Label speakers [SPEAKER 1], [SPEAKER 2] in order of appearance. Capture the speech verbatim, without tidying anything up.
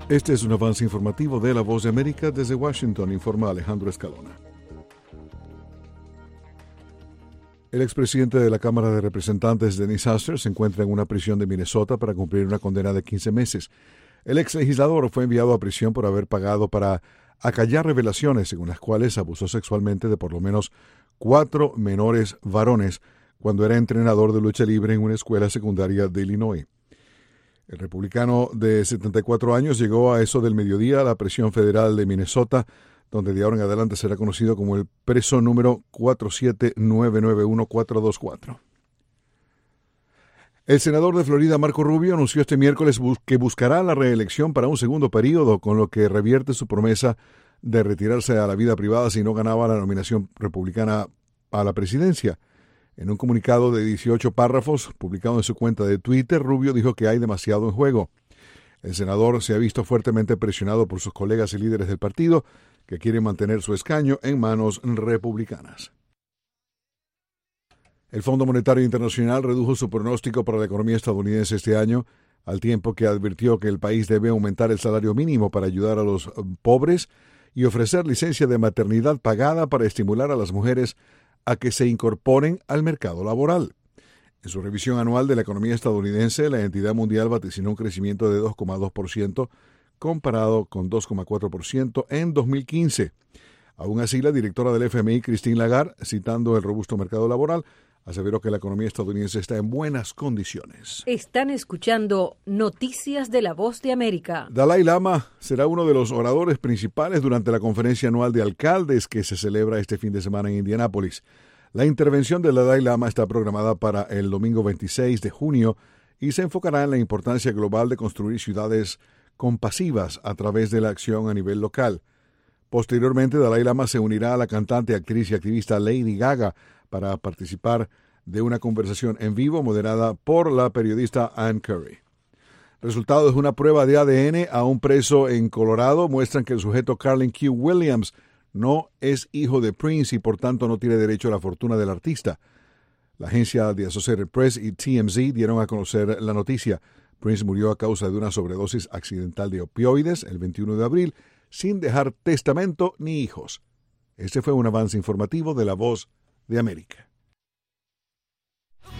[SPEAKER 1] Este es un avance informativo de La Voz de América. Desde Washington informa Alejandro Escalona. El expresidente de la Cámara de Representantes, Dennis Hastert, se encuentra en una prisión de Minnesota para cumplir una condena de quince meses. El ex legislador fue enviado a prisión por haber pagado para acallar revelaciones según las cuales abusó sexualmente de por lo menos cuatro menores varones cuando era entrenador de lucha libre en una escuela secundaria de Illinois. El republicano de setenta y cuatro años llegó a eso del mediodía a la prisión federal de Minnesota, donde de ahora en adelante será conocido como el preso número cuatro siete nueve nueve uno cuatro dos cuatro. El senador de Florida, Marco Rubio, anunció este miércoles que buscará la reelección para un segundo período, con lo que revierte su promesa de retirarse a la vida privada si no ganaba la nominación republicana a la presidencia. En un comunicado de dieciocho párrafos publicado en su cuenta de Twitter, Rubio dijo que hay demasiado en juego. El senador se ha visto fuertemente presionado por sus colegas y líderes del partido, que quieren mantener su escaño en manos republicanas. El Fondo Monetario Internacional redujo su pronóstico para la economía estadounidense este año, al tiempo que advirtió que el país debe aumentar el salario mínimo para ayudar a los pobres y ofrecer licencia de maternidad pagada para estimular a las mujeres a que se incorporen al mercado laboral. En su revisión anual de la economía estadounidense, la entidad mundial vaticinó un crecimiento de dos coma dos por ciento comparado con dos coma cuatro por ciento en dos mil quince. Aún así, la directora del F M I, Christine Lagarde, citando el robusto mercado laboral, aseveró que la economía estadounidense está en buenas condiciones.
[SPEAKER 2] Están escuchando Noticias de la Voz de América.
[SPEAKER 1] Dalai Lama será uno de los oradores principales durante la conferencia anual de alcaldes que se celebra este fin de semana en Indianápolis. La intervención del Dalai Lama está programada para el domingo veintiséis de junio y se enfocará en la importancia global de construir ciudades compasivas a través de la acción a nivel local. Posteriormente, Dalai Lama se unirá a la cantante, actriz y activista Lady Gaga para participar de una conversación en vivo moderada por la periodista Ann Curry. Resultados de una prueba de A D N a un preso en Colorado muestran que el sujeto Carlin Q. Williams no es hijo de Prince y por tanto no tiene derecho a la fortuna del artista. La agencia de Associated Press y T M Z dieron a conocer la noticia. Prince murió a causa de una sobredosis accidental de opioides el veintiuno de abril sin dejar testamento ni hijos. Este fue un avance informativo de La Voz de América.